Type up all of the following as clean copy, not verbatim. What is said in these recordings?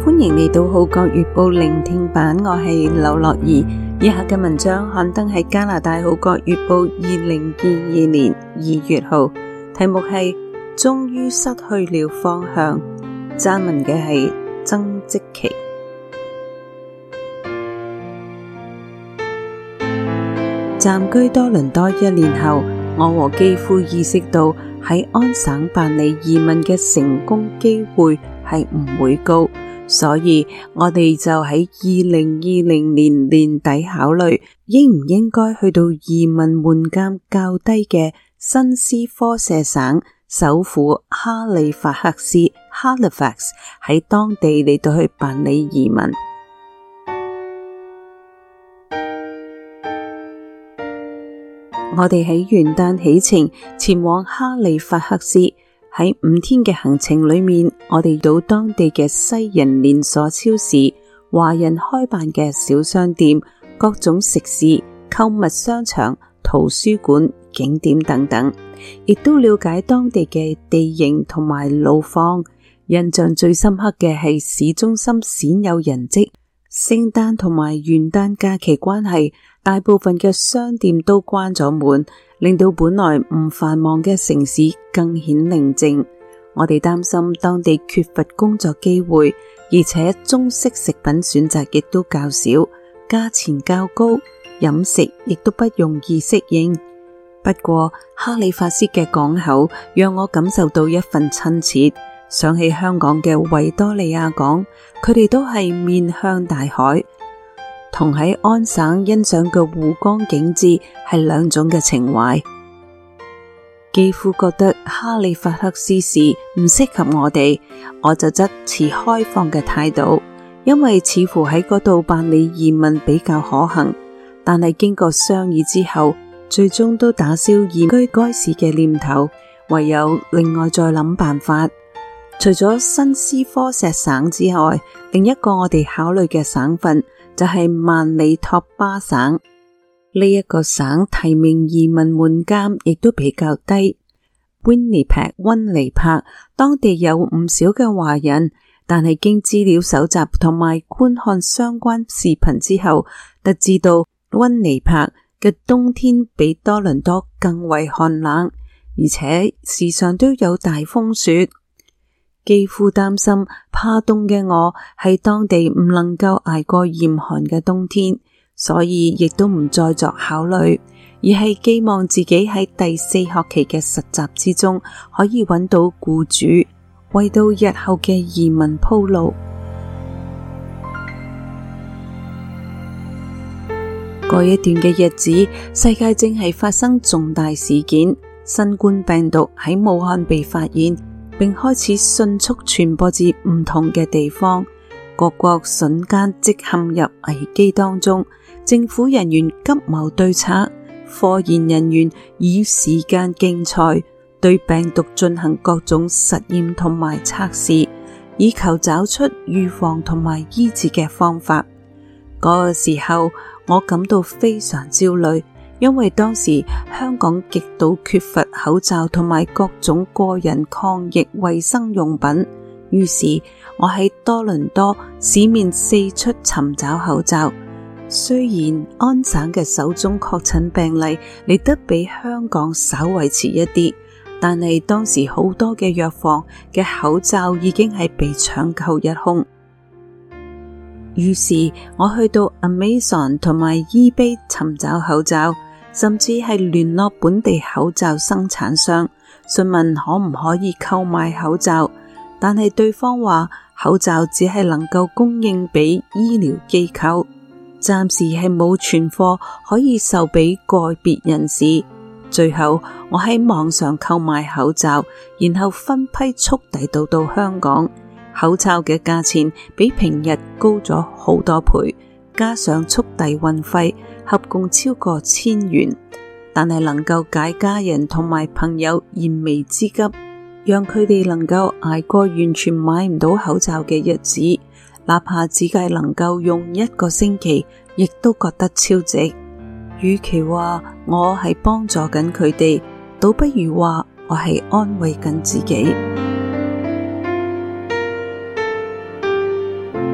歡迎嚟到《號角月報》聆聽版，我係劉樂儀。以下嘅文章刊登喺加拿大《號角月報》2022年2月號，題目係終於失去了方向。撰文嘅係曾積琪。暫居多倫多1年後，我和基夫意識到喺安省辦理移民嘅成功機會係唔會高，所以我哋就喺2020年年底考慮應唔應該去到移民門檻較低嘅新斯科舍省首府哈利法克斯 Halifax 喺當地嚟到去辦理移民。我哋喺元旦起程前往哈利法克斯，喺5天嘅行程裏面，我哋到當地嘅西人連鎖超市、華人開辦嘅小商店、各種食肆、購物商場、圖書館、景點等等，亦都了解當地嘅地形同埋路況。印象最深刻嘅係市中心鮮有人跡，聖誕同埋元旦假期關係，大部分嘅商店都關咗門，令到本來唔繁忙嘅城市更顯寧靜。我哋擔心當地缺乏工作機會，而且中式食品選擇亦都較少，價錢較高，飲食亦都不容易適應。不過哈利法斯嘅港口讓我感受到一份親切，想起香港嘅維多利亞港，佢哋都係面向大海，同喺安省欣賞嘅湖光景致係兩種嘅情懷。基夫覺得哈利法克斯市唔適合我哋，我就則持開放嘅態度，因為似乎喺嗰度辦理移民比較可行。但係經過商議之後，最終都打消移居該市嘅念頭，唯有另外再諗辦法。除咗新斯科舍省之外，另一個我哋考慮嘅省份就係曼尼托巴省。呢一個省提名移民門檻亦都比較低。溫尼柏當地有唔少嘅華人，但係經資料搜集同埋觀看相關視頻之後，得知道溫尼柏嘅冬天比多倫多更為寒冷，而且時常都有大風雪。幾乎擔心怕凍嘅我喺當地唔能夠捱過嚴寒嘅冬天，所以亦都唔再作考慮，而係寄望自己喺第4學期嘅實習之中可以揾到僱主，為到日後嘅移民鋪路。過一段嘅日子，世界正係發生重大事件，新冠病毒喺武漢被發現，並開始迅速傳播至唔同嘅地方，各國瞬間即陷入危機當中。政府人員急謀對策，科研人員以時間競賽，對病毒進行各種實驗同埋測試，以求找出預防同埋醫治嘅方法。嗰個時候，我感到非常焦慮，因為當時香港極度缺乏口罩同埋各種個人抗疫衛生用品。於是我喺多倫多市面四出尋找口罩。雖然安省嘅首宗確診病例嚟得比香港稍為遲一啲，但係當時好多嘅藥房嘅口罩已經係被搶購一空。於是我去到 Amazon 同埋 eBay 尋找口罩，甚至係聯絡本地口罩生產商，詢問可唔可以購買口罩，但係對方話口罩只係能夠供應俾醫療機構，暫時係冇存貨可以售俾個別人士。最後我喺網上購買口罩，然後分批速遞到香港。口罩嘅價錢比平日高咗好多倍，加上速遞運費，合共超過1000元。但係能夠解家人同埋朋友燃眉之急，讓佢哋能夠捱過完全買唔到口罩嘅日子，哪怕只係能夠用1個星期，亦都覺得超值。與其話我係幫助緊佢哋，倒不如話我係安慰緊自己。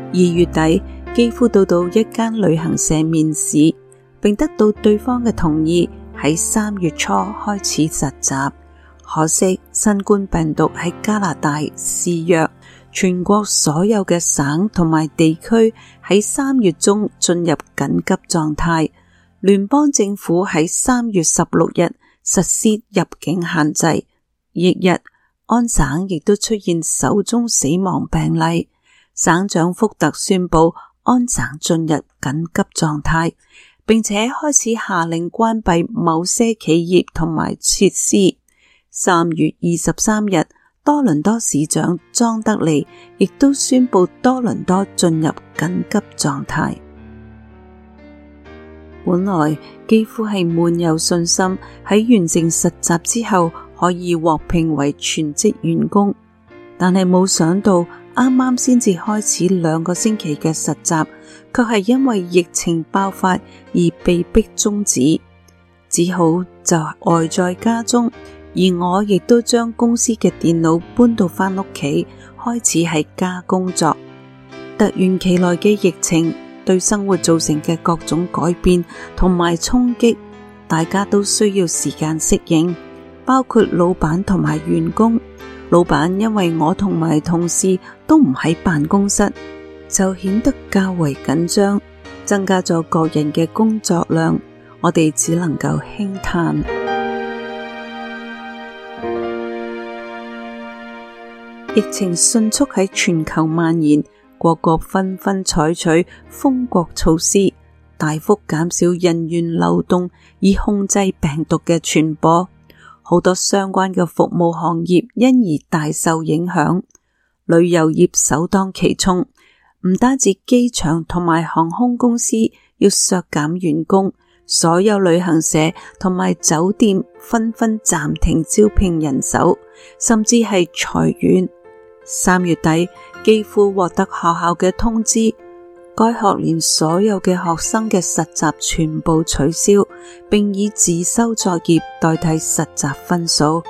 2月底，基夫到一間旅行社面試，並得到對方嘅同意，喺3月初開始實習。可惜新冠病毒喺加拿大肆虐，全國所有嘅省同埋地區喺3月中進入緊急狀態。聯邦政府喺3月16日實施入境限制，翌日安省亦都出現首宗死亡病例。省長福特宣布安省進入緊急狀態，並且開始下令關閉某些企業同埋設施。3月23日，多倫多市長莊德利亦都宣布多倫多進入緊急狀態。本來幾乎係滿有信心喺完成實習之後可以獲聘為全職員工，但係冇想到啱啱先至開始2個星期嘅實習，卻係因為疫情爆發而被迫終止，只好就呆在家中。而我亦都將公司嘅電腦搬到返屋企，開始喺家工作。突如其來嘅疫情對生活造成嘅各種改變同埋衝擊，大家都需要時間適應，包括老闆同埋員工。老闆因為我同埋同事都唔喺辦公室，就顯得較為緊張，增加咗個人嘅工作量。我哋只能夠輕嘆。疫情迅速喺全球蔓延，各國紛紛採取封國措施，大幅減少人員流動，以控制病毒嘅傳播。好多相關嘅服務行業因而大受影響，旅遊業首當其衝。唔單止機場同埋航空公司要削減員工，所有旅行社同埋酒店紛紛暫停招聘人手，甚至係裁員。3月底，幾乎獲得學校嘅通知，該學年所有嘅學生嘅實習全部取消，並以自修作業代替實習分數。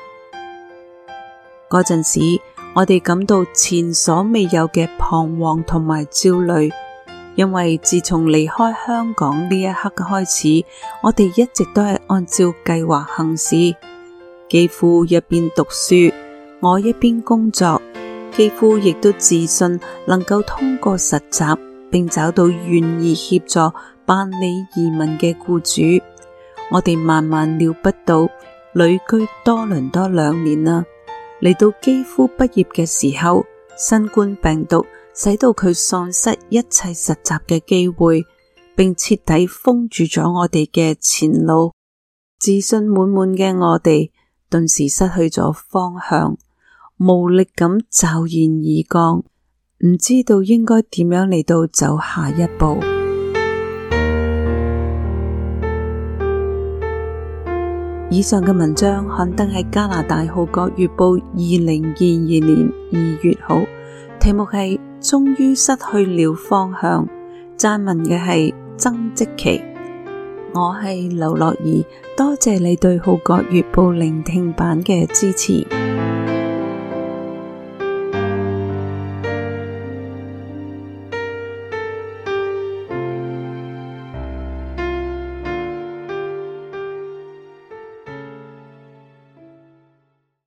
嗰陣時，我哋感到前所未有嘅彷徨同埋焦慮，因為自從離開香港呢一刻開始，我哋一直都係按照計劃行事。幾乎一邊讀書，我一邊工作。幾乎亦都自信能夠通過實習，並找到願意協助辦理移民嘅僱主。我哋萬萬料不到，旅居多倫多2年啦，嚟到幾乎畢業嘅時候，新冠病毒使到佢喪失一切實習嘅機會，並徹底封住咗我哋嘅前路。自信滿滿嘅我哋頓時失去咗方向，無力感驟然而降，唔知道應該點樣嚟到走下一步。以上嘅文章刊登喺加拿大《號角月報》2022年2月號，題目係終於失去了方向。撰文嘅係曾積琪。我係劉樂儀，多謝你對《號角月報》聆聽版嘅支持。